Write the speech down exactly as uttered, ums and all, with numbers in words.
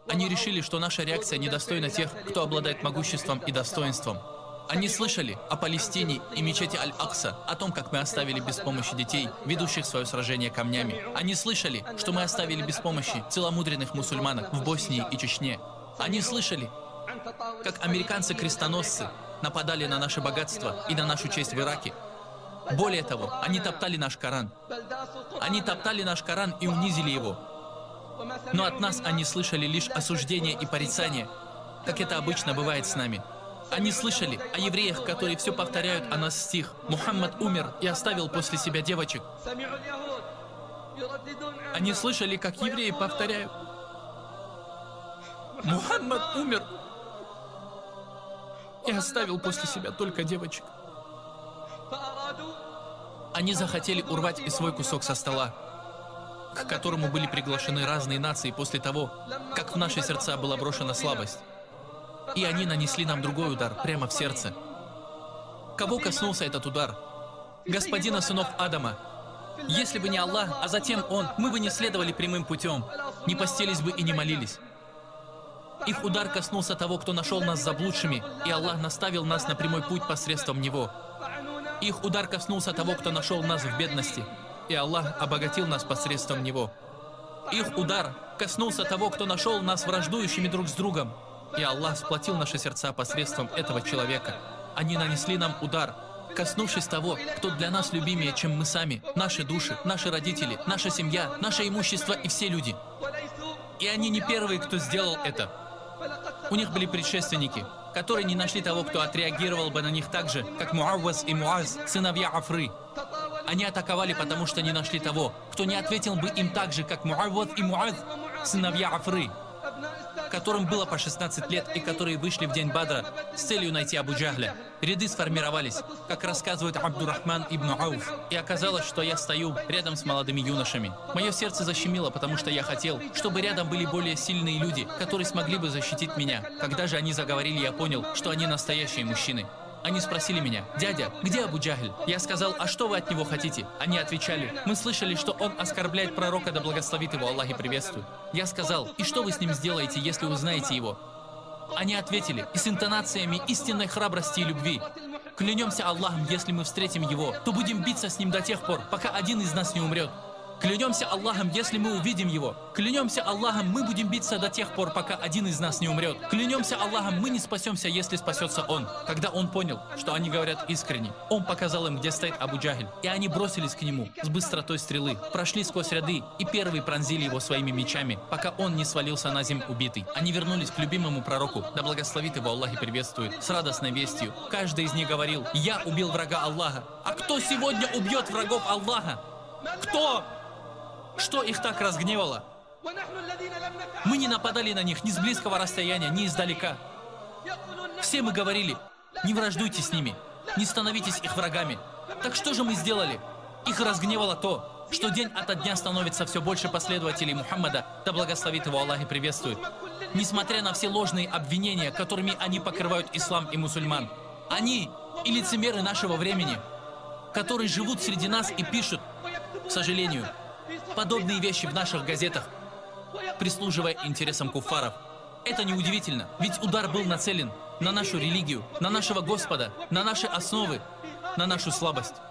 Они решили, что наша реакция недостойна тех, кто обладает могуществом и достоинством. Они слышали о Палестине и мечети Аль-Акса, о том, как мы оставили без помощи детей, ведущих свое сражение камнями. Они слышали, что мы оставили без помощи целомудренных мусульманок в Боснии и Чечне. Они слышали, как американцы-крестоносцы нападали на наше богатство и на нашу честь в Ираке. Более того, они топтали наш Коран. Они топтали наш Коран и унизили его. Но от нас они слышали лишь осуждение и порицание, как это обычно бывает с нами. Они слышали о евреях, которые все повторяют о нас стих: «Мухаммад умер и оставил после себя девочек». Они слышали, как евреи повторяют: «Мухаммад умер и оставил после себя только девочек». Они захотели урвать и свой кусок со стола, к которому были приглашены разные нации после того, как в наши сердца была брошена слабость. И они нанесли нам другой удар прямо в сердце. Кого коснулся этот удар? Господина сынов Адама. Если бы не Аллах, а затем Он, мы бы не следовали прямым путем, не постились бы и не молились. Их удар коснулся того, кто нашел нас заблудшими, и Аллах наставил нас на прямой путь посредством Него. Их удар коснулся того, кто нашел нас в бедности, и Аллах обогатил нас посредством Него. Их удар коснулся того, кто нашел нас враждующими друг с другом, и Аллах сплотил наши сердца посредством этого человека. Они нанесли нам удар, коснувшись того, кто для нас любимее, чем мы сами, наши души, наши родители, наша семья, наше имущество и все люди. И они не первые, кто сделал это. У них были предшественники, которые не нашли того, кто отреагировал бы на них так же, как Муавваз и Муаз, сыновья Афры. Они атаковали, потому что не нашли того, кто не ответил бы им так же, как Муавваз и Муаз, сыновья Афры, которым было по шестнадцать лет и которые вышли в день Бадра с целью найти Абу Джахля. Ряды сформировались, как рассказывает Абдурахман ибн Ауф, и оказалось, что я стою рядом с молодыми юношами. Мое сердце защемило, потому что я хотел, чтобы рядом были более сильные люди, которые смогли бы защитить меня. Когда же они заговорили, я понял, что они настоящие мужчины. Они спросили меня: «Дядя, где Абу Джахль?» Я сказал: «А что вы от него хотите?» Они отвечали: «Мы слышали, что он оскорбляет пророка, да благословит его Аллах и приветствует». Я сказал: «И что вы с ним сделаете, если узнаете его?» Они ответили, и с интонациями истинной храбрости и любви: «Клянемся Аллахом, если мы встретим его, то будем биться с ним до тех пор, пока один из нас не умрет. Клянемся Аллахом, если мы увидим его. Клянемся Аллахом, мы будем биться до тех пор, пока один из нас не умрет. Клянемся Аллахом, мы не спасемся, если спасется он». Когда он понял, что они говорят искренне, он показал им, где стоит Абу Джахль, и они бросились к нему с быстротой стрелы, прошли сквозь ряды и первые пронзили его своими мечами, пока он не свалился на землю убитый. Они вернулись к любимому пророку, да благословит его Аллах и приветствует, с радостной вестью. Каждый из них говорил: «Я убил врага Аллаха». А кто сегодня убьет врагов Аллаха? Кто? Что их так разгневало? Мы не нападали на них ни с близкого расстояния, ни издалека. Все мы говорили: не враждуйте с ними, не становитесь их врагами. Так что же мы сделали? Их разгневало то, что день ото дня становится все больше последователей Мухаммада, да благословит его Аллах и приветствует. Несмотря на все ложные обвинения, которыми они покрывают ислам и мусульман. Они и лицемеры нашего времени, которые живут среди нас и пишут, к сожалению, подобные вещи в наших газетах, прислуживая интересам куффаров. Это неудивительно, ведь удар был нацелен на нашу религию, на нашего Господа, на наши основы, на нашу слабость.